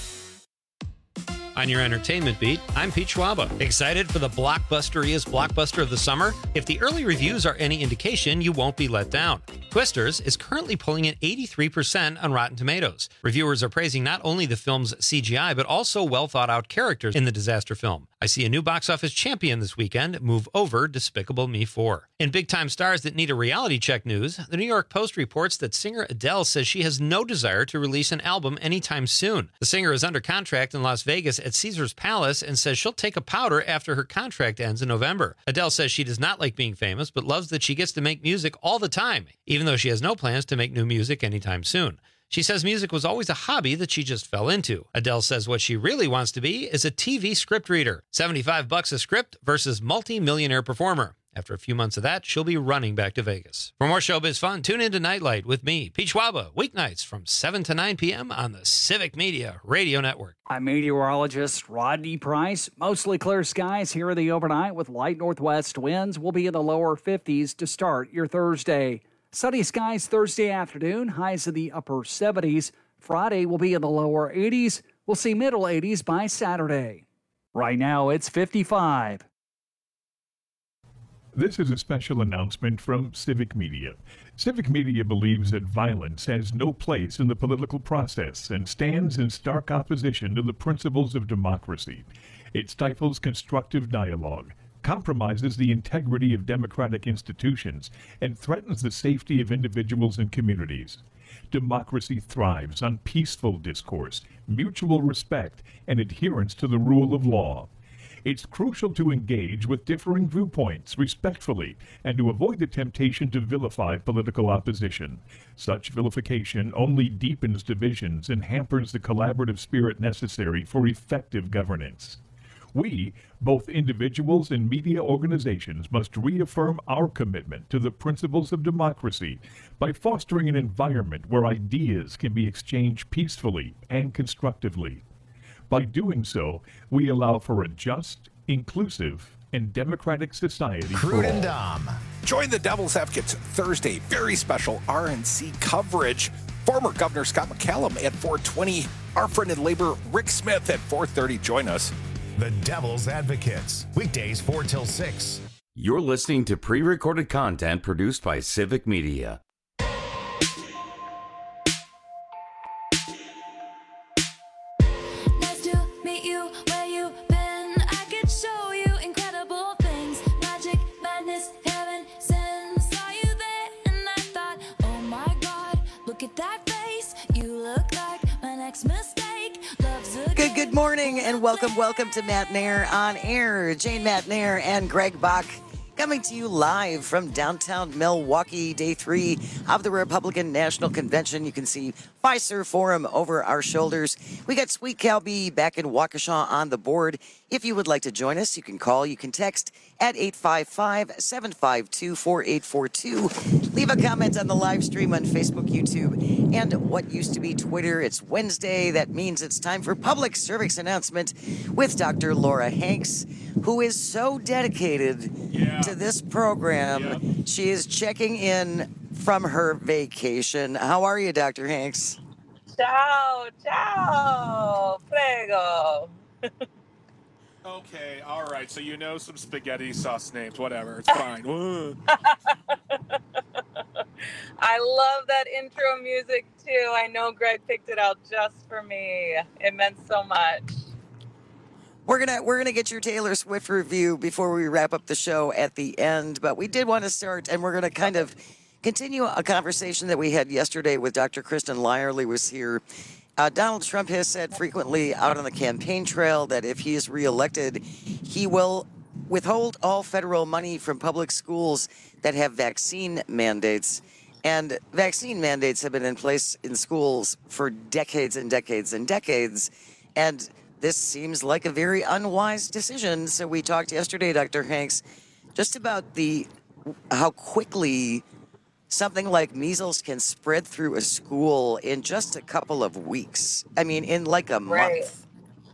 On your entertainment beat, I'm Pete Schwaba. Excited for the Blockbuster-iest blockbuster of the summer? If the early reviews are any indication, you won't be let down. Twisters is currently pulling at eighty-three percent on Rotten Tomatoes. Reviewers are praising not only the film's C G I, but also well-thought-out characters in the disaster film. I see a new box office champion this weekend move over Despicable Me four. In big-time stars that need a reality check news, the New York Post reports that singer Adele says she has no desire to release an album anytime soon. The singer is under contract in Las Vegas at Caesars Palace and says she'll take a powder after her contract ends in November. Adele says she does not like being famous, but loves that she gets to make music all the time, even though she has no plans to make new music anytime soon. She says music was always a hobby that she just fell into. Adele says what she really wants to be is a T V script reader. seventy-five bucks a script versus multi-millionaire performer. After a few months of that, she'll be running back to Vegas. For more showbiz fun, tune in to Nightlight with me, Pete Schwaba, weeknights from seven to nine p.m. on the Civic Media Radio Network. I'm meteorologist Rodney Price. Mostly clear skies here in the overnight with light northwest winds. We'll be in the lower fifties to start your Thursday. Sunny skies Thursday afternoon, highs in the upper seventies. Friday will be in the lower eighties. We'll see middle eighties by Saturday. Right now, it's fifty-five. This is a special announcement from Civic Media. Civic Media believes that violence has no place in the political process and stands in stark opposition to the principles of democracy. It stifles constructive dialogue, compromises the integrity of democratic institutions, and threatens the safety of individuals and communities. Democracy thrives on peaceful discourse, mutual respect, and adherence to the rule of law. It's crucial to engage with differing viewpoints respectfully and to avoid the temptation to vilify political opposition. Such vilification only deepens divisions and hampers the collaborative spirit necessary for effective governance. We, both individuals and media organizations, must reaffirm our commitment to the principles of democracy by fostering an environment where ideas can be exchanged peacefully and constructively. By doing so, we allow for a just, inclusive, and democratic society for Crude and all. Dom. Join the Devil's Advocates Thursday, very special R N C coverage. Former Governor Scott McCallum at four twenty. Our friend in labor, Rick Smith, at four thirty. Join us. The Devil's Advocates, weekdays four till six. You're listening to pre-recorded content produced by Civic Media. Nice to meet you, where you been? I could show you incredible things. Magic, madness, heaven, sin. Saw you there and I thought, oh my God, look at that face. You look like my next mistake. Love's a Good, good morning and welcome, welcome to Matt Nair on Air. Jane Matt Nair and Greg Bach coming to you live from downtown Milwaukee, day three of the Republican National Convention. You can see Fiserv Forum over our shoulders. We got Sweet Calby back in Waukesha on the board. If you would like to join us, you can call, you can text at eight five five, seven five two, four eight four two. Leave a comment on the live stream on Facebook, YouTube, and what used to be Twitter. It's Wednesday. That means it's time for public service announcement with Doctor Laura Hanks, who is so dedicated yeah. to this program. Yep. She is checking in from her vacation. How are you, Doctor Hanks? Ciao, ciao, prego. Okay, all right. So you know some spaghetti sauce names, whatever. It's fine. I love that intro music too. I know Greg picked it out just for me. It meant so much. We're gonna we're gonna get your Taylor Swift review before we wrap up the show at the end, but we did want to start, and we're gonna kind of continue a conversation that we had yesterday with Doctor Kristen Lyerly was here. Uh, Donald Trump has said frequently out on the campaign trail that if he is reelected, he will withhold all federal money from public schools that have vaccine mandates. And vaccine mandates have been in place in schools for decades and decades and decades. And this seems like a very unwise decision. So we talked yesterday, Doctor Hanks, just about the how quickly something like measles can spread through a school in just a couple of weeks. I mean, in like a Right. month.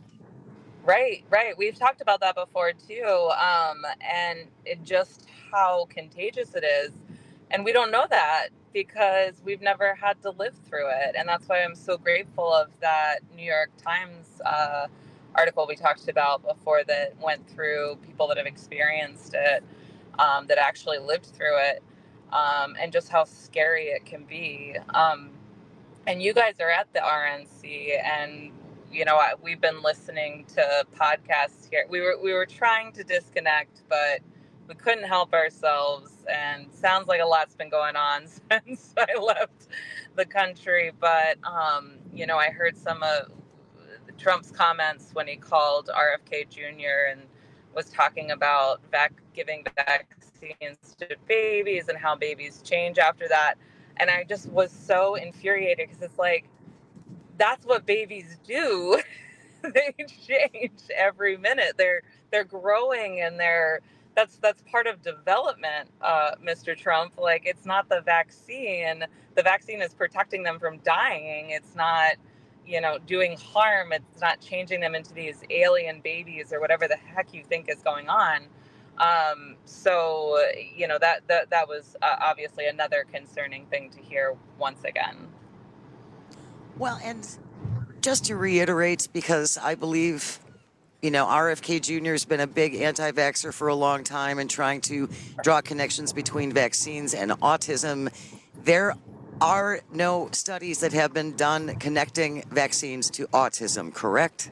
Right, right. We've talked about that before too, um, and it just how contagious it is. And we don't know that because we've never had to live through it. And that's why I'm so grateful of that New York Times uh, article we talked about before that went through people that have experienced it, um, that actually lived through it, um, and just how scary it can be. Um, and you guys are at the R N C, and you know, I- we've been listening to podcasts here. We were we were trying to disconnect, but we couldn't help ourselves. And sounds like a lot's been going on since I left the country. But um, you know, I heard some of Trump's comments when he called R F K Junior and was talking about vac- giving vaccines to babies and how babies change after that. And I just was so infuriated because it's like, that's what babies do. They change every minute. They're they're growing and they're that's that's part of development, uh, Mister Trump. Like, it's not the vaccine. The vaccine is protecting them from dying. It's not, you know, doing harm. It's not changing them into these alien babies or whatever the heck you think is going on. Um, so, you know, that that that was uh, obviously another concerning thing to hear once again. Well, and just to reiterate, because I believe, you know, R F K Junior has been a big anti-vaxxer for a long time and trying to draw connections between vaccines and autism. There are no studies that have been done connecting vaccines to autism, correct?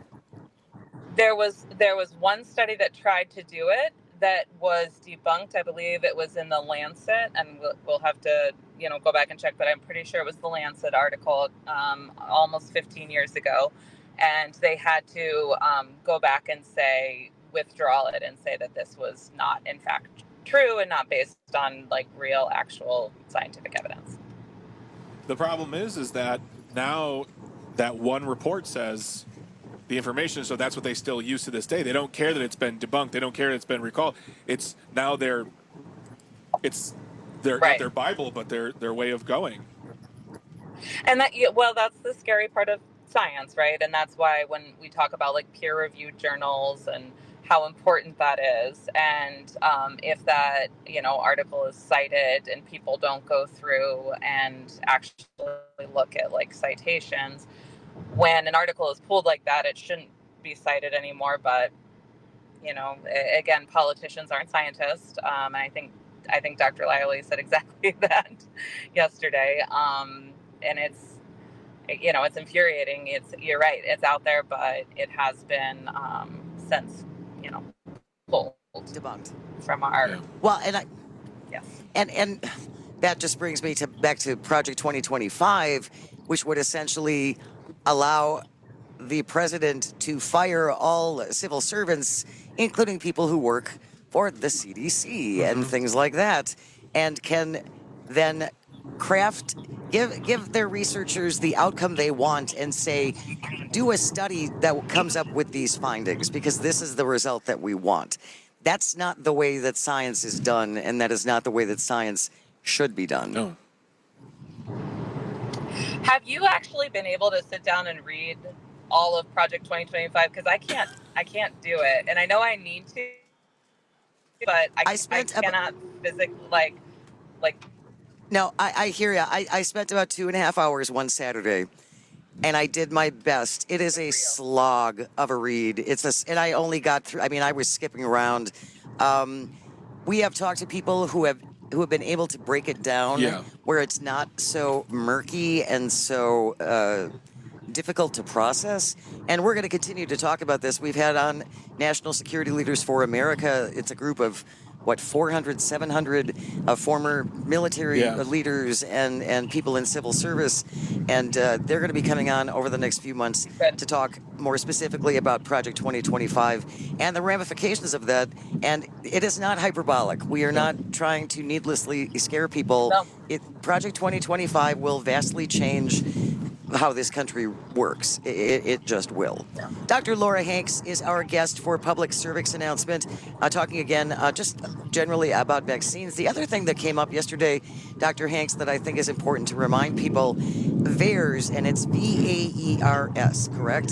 There was there was one study that tried to do it that was debunked. I believe it was in the Lancet, and we'll, we'll have to, you know, go back and check, but I'm pretty sure it was the Lancet article um, almost fifteen years ago. And they had to um, go back and say, withdraw it and say that this was not, in fact, true and not based on like real, actual scientific evidence. The problem is, is that now that one report says the information, so that's what they still use to this day. They don't care that it's been debunked. They don't care that it's been recalled. It's now their, it's their Right. not their Bible, but their their way of going. And that, yeah, well, that's the scary part of science, right? And that's why when we talk about like peer-reviewed journals and how important that is, and um, if that, you know, article is cited and people don't go through and actually look at like citations, when an article is pulled like that, it shouldn't be cited anymore. But you know, a- again, politicians aren't scientists. Um, and I think I think Doctor Lively said exactly that yesterday. Um, and it's, you know, it's infuriating. It's, you're right. It's out there, but it has been um, since, you know, pulled debunked from our. Well, and I, yes. And, and that just brings me to back to Project twenty twenty-five, which would essentially allow the president to fire all civil servants, including people who work for the C D C and things like that, and can then craft, give give their researchers the outcome they want and say, do a study that comes up with these findings because this is the result that we want. That's not the way that science is done, and that is not the way that science should be done. No. Have you actually been able to sit down and read all of Project twenty twenty-five? Because I can't, I can't do it, and I know I need to, but I, I, spent I cannot physically like, like. No, I, I hear you. I, I spent about two and a half hours one Saturday, and I did my best. It is a slog of a read. It's a, and I only got through. I mean, I was skipping around. Um, we have talked to people who have who have been able to break it down, Yeah. where it's not so murky and so uh, difficult to process. And we're going to continue to talk about this. We've had on National Security Leaders for America. It's a group of what, four hundred, seven hundred uh, former military Yeah. leaders and, and people in civil service. And uh, they're going to be coming on over the next few months to talk more specifically about Project twenty twenty-five and the ramifications of that. And it is not hyperbolic. We are not trying to needlessly scare people. No. It, Project twenty twenty-five will vastly change how this country works. It, it, it just will. Doctor Laura Hanks is our guest for Public Cervix Announcement, uh, talking again uh, just generally about vaccines. The other thing that came up yesterday, Doctor Hanks, that I think is important to remind people, VAERS, and it's V A E R S, correct?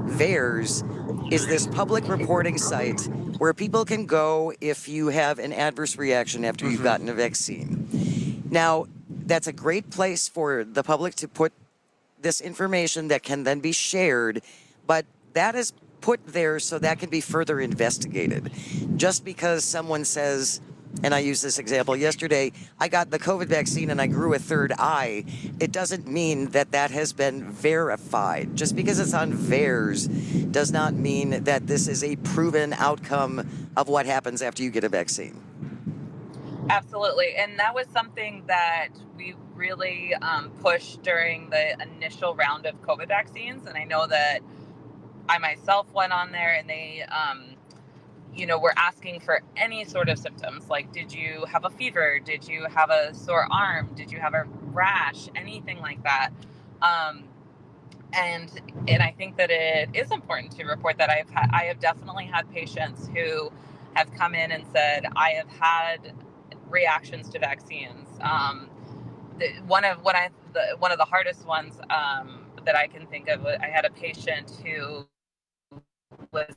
VAERS is this public reporting site where people can go if you have an adverse reaction after you've gotten a vaccine. Now, that's a great place for the public to put this information that can then be shared, but that is put there so that can be further investigated. Just because someone says, and I used this example yesterday, I got the COVID vaccine and I grew a third eye, it doesn't mean that that has been verified. Just because it's on VAERS does not mean that this is a proven outcome of what happens after you get a vaccine. Absolutely. And that was something that we really um, pushed during the initial round of COVID vaccines. And I know that I myself went on there and they, um, you know, were asking for any sort of symptoms. Like, did you have a fever? Did you have a sore arm? Did you have a rash? Anything like that. Um, and and I think that it is important to report that I've had, I have definitely had patients who have come in and said, I have had reactions to vaccines. Um, the, one of what I the, one of the hardest ones um, that I can think of, I had a patient who was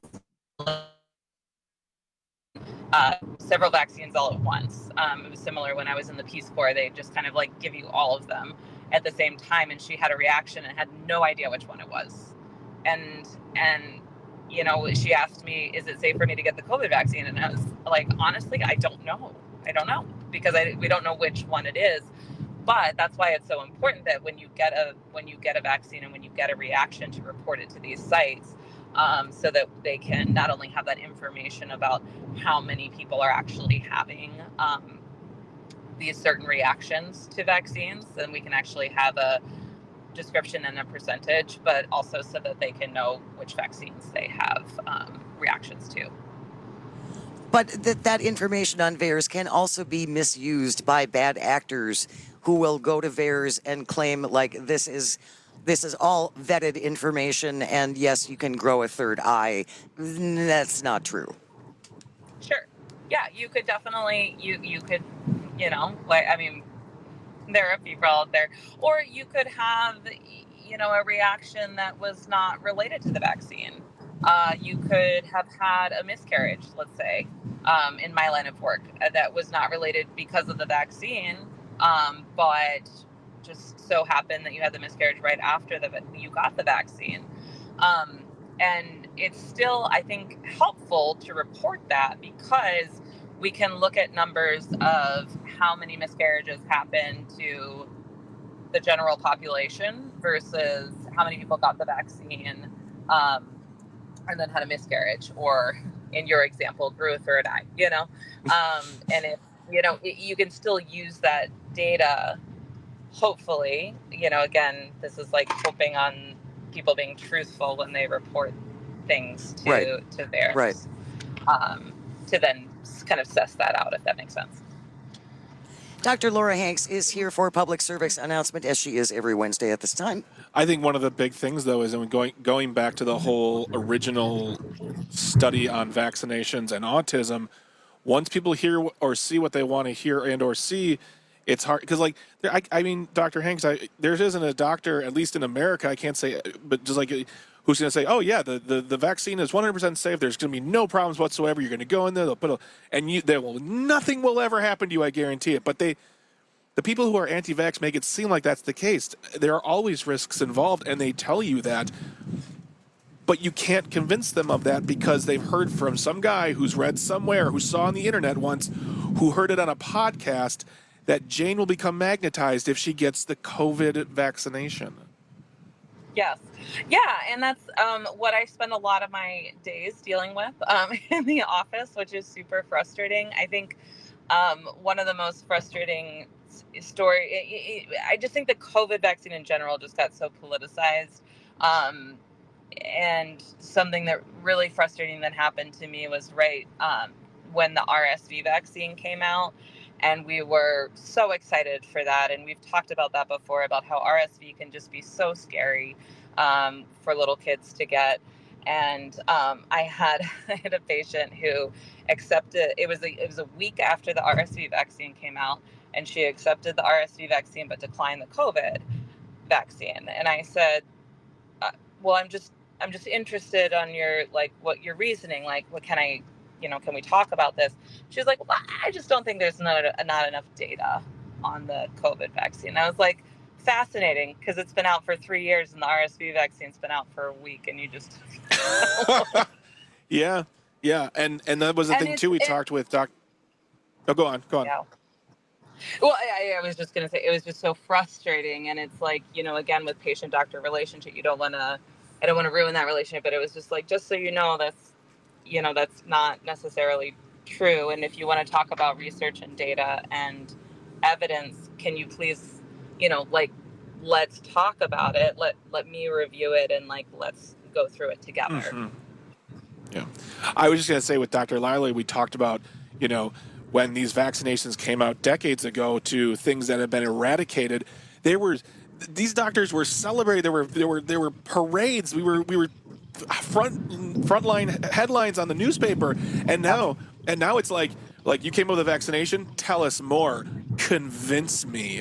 uh, several vaccines all at once. Um, it was similar when I was in the Peace Corps. They just kind of like give you all of them at the same time, and she had a reaction and had no idea which one it was. And and you know, she asked me, "Is it safe for me to get the COVID vaccine?" And I was like, honestly, I don't know. I don't know because I, we don't know which one it is. But that's why it's so important that when you get a when you get a vaccine and when you get a reaction, to report it to these sites, um, so that they can not only have that information about how many people are actually having um, these certain reactions to vaccines, then we can actually have a description and a percentage, but also so that they can know which vaccines they have um, reactions to. But th- that information on VAERS can also be misused by bad actors who will go to VAERS and claim like this is this is all vetted information, and yes, you can grow a third eye. That's not true. Sure. Yeah, you could definitely you you could you know like I mean there are people out there, or you could have you know a reaction that was not related to the vaccine. Uh, you could have had a miscarriage, let's say, um, in my line of work uh, that was not related because of the vaccine, um, but just so happened that you had the miscarriage right after the you got the vaccine. Um, and it's still, I think, helpful to report that because we can look at numbers of how many miscarriages happen to the general population versus how many people got the vaccine um, and then had a miscarriage, or in your example, grew a third eye, you know? Um, and if, you know, it, you can still use that data, hopefully, you know, again, this is like hoping on people being truthful when they report things to, Right. to theirs. Right. Um, to then kind of suss that out, if that makes sense. Doctor Laura Hanks is here for a public service announcement, as she is every Wednesday at this time. I think one of the big things, though, is going going back to the whole original study on vaccinations and autism. Once people hear or see what they want to hear and or see, it's hard because, like, I, I mean, Doctor Hanks, I, there isn't a doctor, at least in America, I can't say, but just like, who's going to say, oh yeah, the, the, the vaccine is one hundred percent safe. There's going to be no problems whatsoever. You're going to go in there, they'll put a, and you, there will nothing will ever happen to you. I guarantee it. But they, the people who are anti-vax make it seem like that's the case. There are always risks involved, and they tell you that. But you can't convince them of that because they've heard from some guy who's read somewhere, who saw on the internet once, who heard it on a podcast, that Jane will become magnetized if she gets the COVID vaccination. Yes. Yeah, and that's um, what I spend a lot of my days dealing with um, in the office, which is super frustrating. I think um, one of the most frustrating story, it, it, I just think the COVID vaccine in general just got so politicized. Um, and something that really frustrating that happened to me was right um, when the R S V vaccine came out. And we were so excited for that. And we've talked about that before, about how R S V can just be so scary um, for little kids to get. And um, I had I had a patient who accepted, it was a, it was a week after the R S V vaccine came out, and she accepted the R S V vaccine but declined the COVID vaccine. And I said, uh, well, I'm just I'm just interested on your, like, what your reasoning, like, what can I, you know, can we talk about this? She was like, well, I just don't think there's not, not enough data on the COVID vaccine. I was like, fascinating, because it's been out for three years and the R S V vaccine's been out for a week, and you just... yeah, yeah. And and that was the And thing, it's- too, we it- talked with Doc... Oh, go on, go on. Yeah. Well, I, I was just going to say, it was just so frustrating. And it's like, you know, again, with patient-doctor relationship, you don't want to, I don't want to ruin that relationship, but it was just like, just so you know, that's, you know, that's not necessarily true. And if you want to talk about research and data and evidence, can you please, you know, like, let's talk about it. Let, let me review it, and like, let's go through it together. Mm-hmm. Yeah. I was just going to say, with Doctor Liley, we talked about, you know, when these vaccinations came out decades ago to things that have been eradicated, they were, these doctors were celebrated. There were, there were, there were parades. We were, we were front, frontline headlines on the newspaper. And now, and now it's like, like, you came up with a vaccination, tell us more, convince me.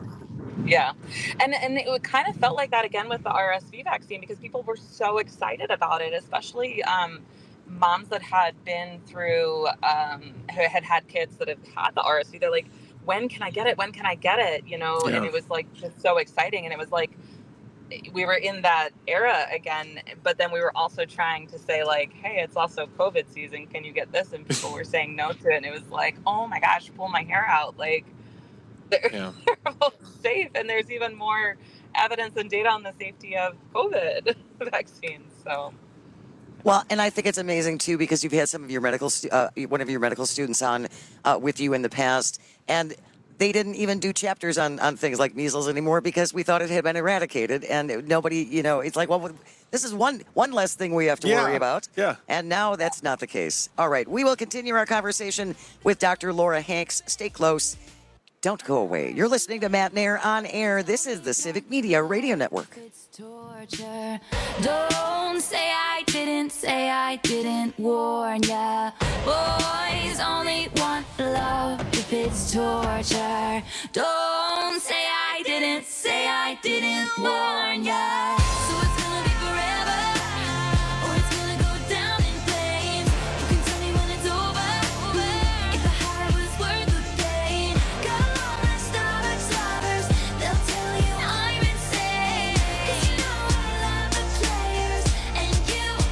Yeah. And and it kind of felt like that again with the R S V vaccine, because people were so excited about it, especially um, moms that had been through, um, who had had kids that have had the R S V. They're like, when can I get it? When can I get it? You know, Yeah. and it was like just so exciting. And it was like, we were in that era again, but then we were also trying to say like, hey, it's also COVID season. Can you get this? And people were saying no to it. And it was like, oh my gosh, pull my hair out. Like, they're, Yeah. they're both safe, and there's even more evidence and data on the safety of COVID vaccines. So, Well, and I think it's amazing too, because you've had some of your medical, stu- uh, one of your medical students on uh, with you in the past, and they didn't even do chapters on, on things like measles anymore because we thought it had been eradicated, and it- nobody, you know, it's like, well, this is one one less thing we have to Yeah, worry about. yeah. And now that's not the case. All right, we will continue our conversation with Doctor Laura Hanks. Stay close. Don't go away. You're listening to Matt Nair on air. This is the Civic Media Radio Network. Torture. Don't say I didn't, say I didn't warn ya. Boys only want love if it's torture. Don't say I didn't, say I didn't warn ya. So it's gonna be forever, or it's gonna go down in flames. You can tell me when it's over, if the high was worth the pain. Got a long list of ex-lovers, they'll tell you I'm insane. 'Cause you know I love the players, and you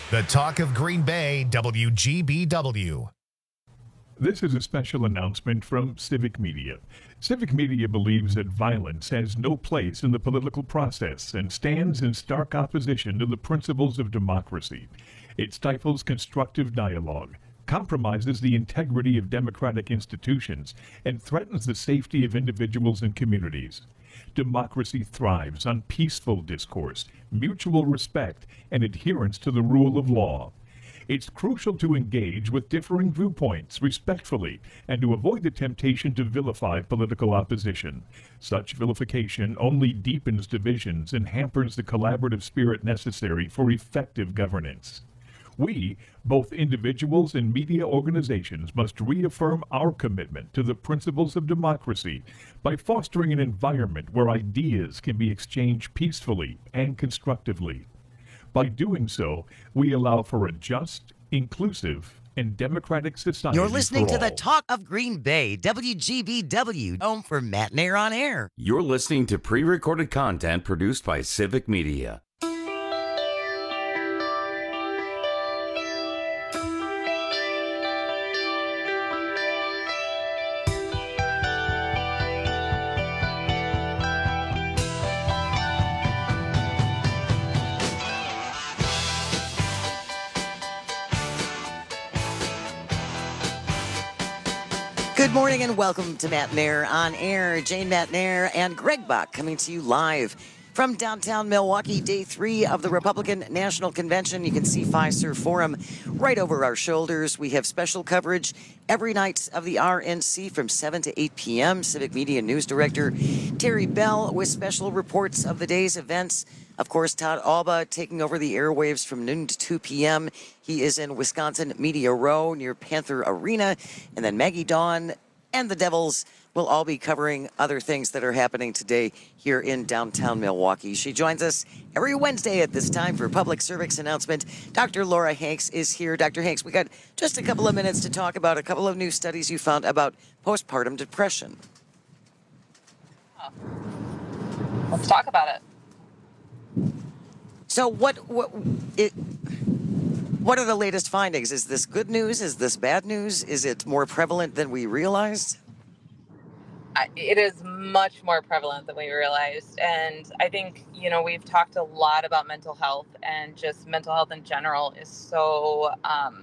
The Talk of Green Bay, W G B W. This is a special announcement from Civic Media. Civic Media believes that violence has no place in the political process and stands in stark opposition to the principles of democracy. It stifles constructive dialogue, compromises the integrity of democratic institutions, and threatens the safety of individuals and communities. Democracy thrives on peaceful discourse, mutual respect, and adherence to the rule of law. It's crucial to engage with differing viewpoints respectfully and to avoid the temptation to vilify political opposition. Such vilification only deepens divisions and hampers the collaborative spirit necessary for effective governance. We, both individuals and media organizations, must reaffirm our commitment to the principles of democracy by fostering an environment where ideas can be exchanged peacefully and constructively. By doing so, we allow for a just, inclusive, and democratic society. You're listening for to the all. Talk of Green Bay, W G B W, home for Matt Nair on Air. You're listening to pre-recorded content produced by Civic Media. Good morning and welcome to Matt Nair on Air. Jane Matt Nair and Greg Bach coming to you live from downtown Milwaukee, day three of the Republican National Convention. You can see Fiserv Forum right over our shoulders. We have special coverage every night of the R N C from seven to eight p.m. Civic Media News Director Terry Bell with special reports of the day's events. Of course, Todd Alba taking over the airwaves from noon to two p.m. He is in Wisconsin Media Row near Panther Arena. And then Maggie Dawn and the Devils will all be covering other things that are happening today here in downtown Milwaukee. She joins us every Wednesday at this time for public service announcement. Doctor Laura Hanks is here. Doctor Hanks, we got just a couple of minutes to talk about a couple of new studies you found about postpartum depression. Let's talk about it. So what what it what are the latest findings? Is this good news? Is this bad news? Is it more prevalent than we realized? I- It is much more prevalent than we realized. And I think, you know, we've talked a lot about mental health, and just mental health in general is so um,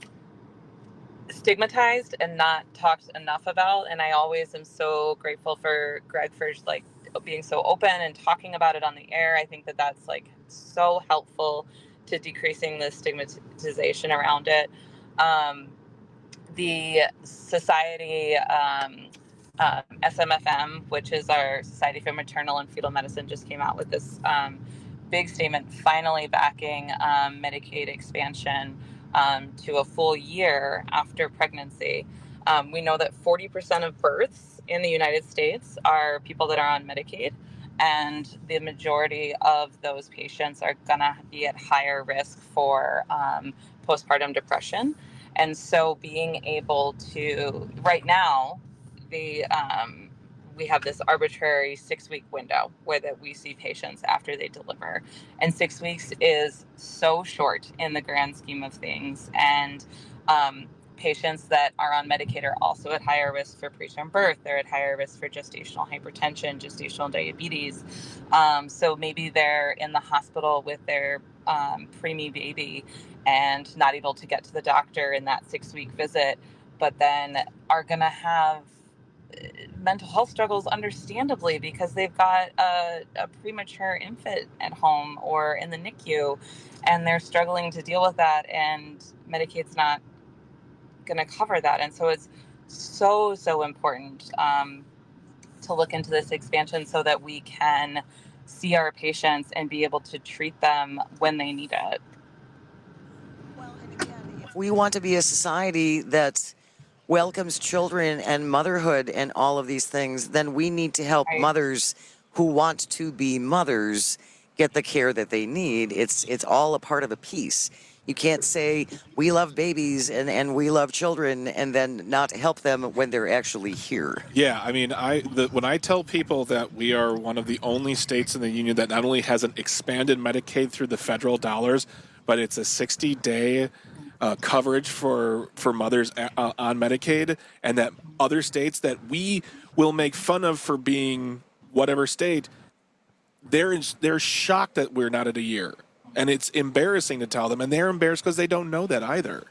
stigmatized and not talked enough about. And I always am so grateful for Greg for like being so open and talking about it on the air. I think that that's like so helpful to decreasing the stigmatization around it. Um, the society, um, uh, S M F M, which is our Society for Maternal and Fetal Medicine, just came out with this um, big statement finally backing um, Medicaid expansion um, to a full year after pregnancy. Um, we know that forty percent of births in the United States are people that are on Medicaid, and the majority of those patients are going to be at higher risk for um, postpartum depression. And so being able to, right now, the um, we have this arbitrary six-week window where that we see patients after they deliver. And six weeks is so short in the grand scheme of things. And um, patients that are on Medicaid are also at higher risk for preterm birth. They're at higher risk for gestational hypertension, gestational diabetes. Um, so maybe they're in the hospital with their um, preemie baby and not able to get to the doctor in that six-week visit, but then are going to have mental health struggles, understandably, because they've got a, a premature infant at home or in the N I C U, and they're struggling to deal with that, and Medicaid's not going to cover that. And so it's so, so important um, to look into this expansion so that we can see our patients and be able to treat them when they need it. If we want to be a society that welcomes children and motherhood and all of these things, then we need to help Right. mothers who want to be mothers get the care that they need. It's it's all a part of a piece. You can't say we love babies and, and we love children and then not help them when they're actually here. Yeah, I mean, I the, when I tell people that we are one of the only states in the union that not only has an expanded Medicaid through the federal dollars, but but it's a sixty day uh, coverage for for mothers uh, on Medicaid, and that other states that we will make fun of for being whatever state, they're they're shocked that we're not at a year, and it's embarrassing to tell them, and they're embarrassed because they don't know that either.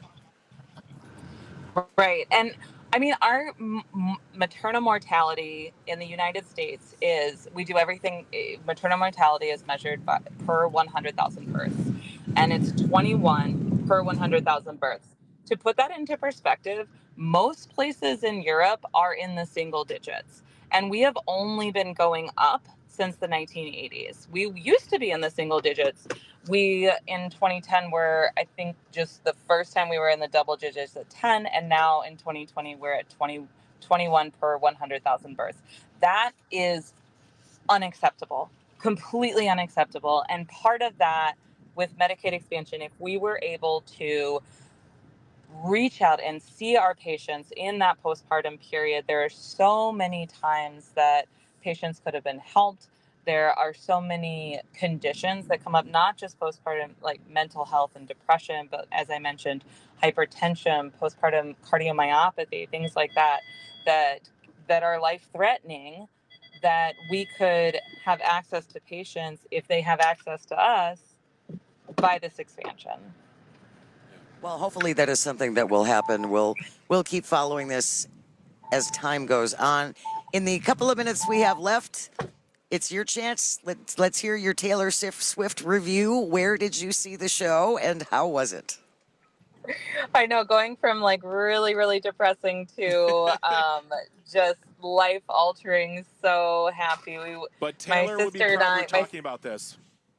Right, and I mean, our m- maternal mortality in the United States is, we do everything, maternal mortality is measured by, per one hundred thousand births, and it's twenty-one per one hundred thousand births. To put that into perspective, most places in Europe are in the single digits, and we have only been going up since the nineteen eighties. We used to be in the single digits. We, in twenty ten, were, I think, just the first time we were in the double digits at ten, and now in twenty twenty, we're at twenty, twenty-one per one hundred thousand births. That is unacceptable, completely unacceptable. And part of that, with Medicaid expansion, if we were able to reach out and see our patients in that postpartum period, there are so many times that patients could have been helped. There are so many conditions that come up, not just postpartum, like mental health and depression, but as I mentioned, hypertension, postpartum cardiomyopathy, things like that, that that are life-threatening, that we could have access to patients if they have access to us by this expansion. Well, hopefully that is something that will happen. We'll we'll keep following this as time goes on. In the couple of minutes we have left, it's your chance. Let's let's hear your Taylor Swift review. Where did you see the show, and how was it? I know, going from like really, really depressing to um, just life altering. So happy. We, but Taylor my would be sister proud and I, we're talking about this.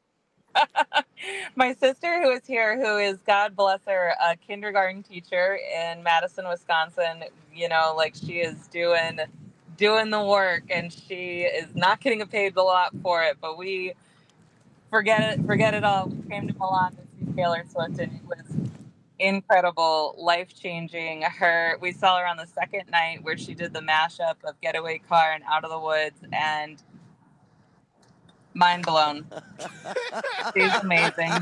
My sister, who is here, who is, God bless her, a kindergarten teacher in Madison, Wisconsin. You know, like she is doing. doing the work, and she is not getting paid a lot for it, but we forget it forget it all. We came to Milan to see Taylor Swift, and it was incredible, life-changing. Her we saw her on the second night where she did the mashup of Getaway Car and Out of the Woods, and mind blown. She's amazing.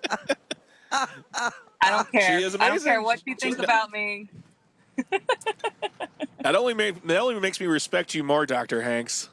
I don't care. She is I don't amazing. care what you think She's- about me. That only made, that only makes me respect you more, Doctor Hanks.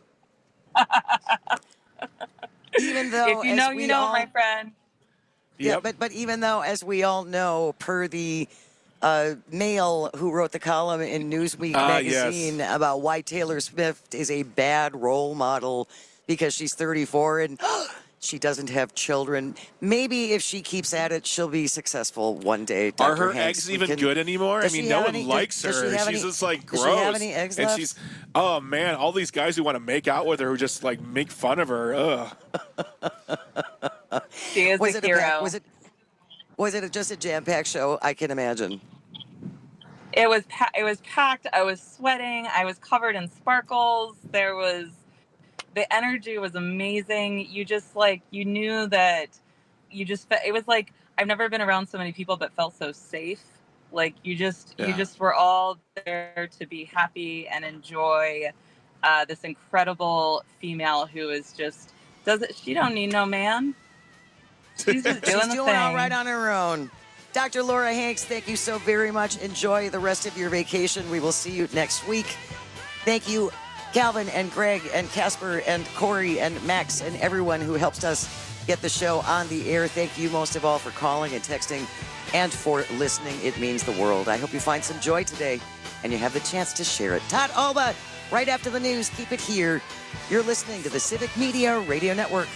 Even though, If you as know, we you know, all- my friend. Yeah, Yep. but but even though, as we all know, per the uh, male who wrote the column in Newsweek Ah, yes. magazine about why Taylor Swift is a bad role model because she's thirty-four and she doesn't have children. Maybe if she keeps at it, she'll be successful one day. Are Doctor her Hanks. eggs We even can- good anymore? I Does mean, she no have one any- likes does- does her. she have She's any- just like does gross. she have any eggs and left? she's, oh man, all these guys who want to make out with her who just like make fun of her. Ugh. She is was a it hero. A, was it was it just a jam-packed show? I can imagine. It was pa- it was packed. I was sweating. I was covered in sparkles. There was the energy was amazing. You just like you knew that you just fe- it was like I've never been around so many people but felt so safe. Like you just you Yeah. just were all there to be happy and enjoy uh, this incredible female who is just does it. She don't need no man. She's just doing She's the doing thing. all right on her own. Doctor Laura Hanks, thank you so very much. Enjoy the rest of your vacation. We will see you next week. Thank you, Calvin and Greg and Casper and Corey and Max and everyone who helps us get the show on the air. Thank you most of all for calling and texting and for listening. It means the world. I hope you find some joy today and you have the chance to share it. Todd Alba, right after the news. Keep it here. You're listening to the Civic Media Radio Network.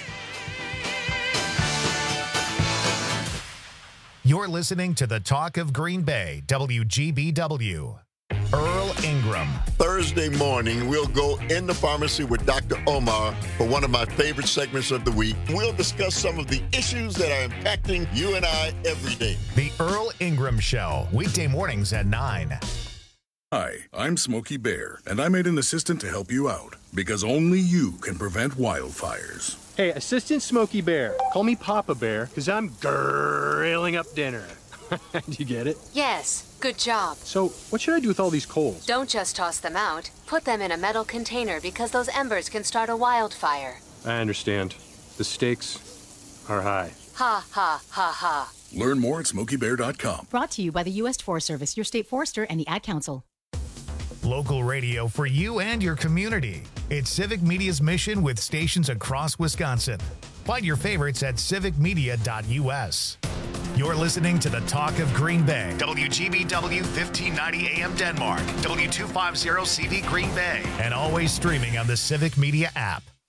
You're listening to the Talk of Green Bay, W G B W. Earl Ingram. Thursday morning, we'll go in the pharmacy with Doctor Omar for one of my favorite segments of the week. We'll discuss some of the issues that are impacting you and I every day. The Earl Ingram Show, weekday mornings at nine. Hi, I'm Smokey Bear, and I made an assistant to help you out, because only you can prevent wildfires. Hey, Assistant Smokey Bear. Call me Papa Bear, because I'm grilling up dinner. Do you get it? Yes, good job. So, what should I do with all these coals? Don't just toss them out. Put them in a metal container because those embers can start a wildfire. I understand. The stakes are high. Ha ha ha ha. Learn more at smokey bear dot com. Brought to you by the U S Forest Service, your state forester, and the Ad Council. Local radio for you and your community. It's Civic Media's mission with stations across Wisconsin. Find your favorites at civic media dot u s. You're listening to the Talk of Green Bay. W G B W fifteen ninety A M Denmark. W two fifty C V Green Bay. And always streaming on the Civic Media app.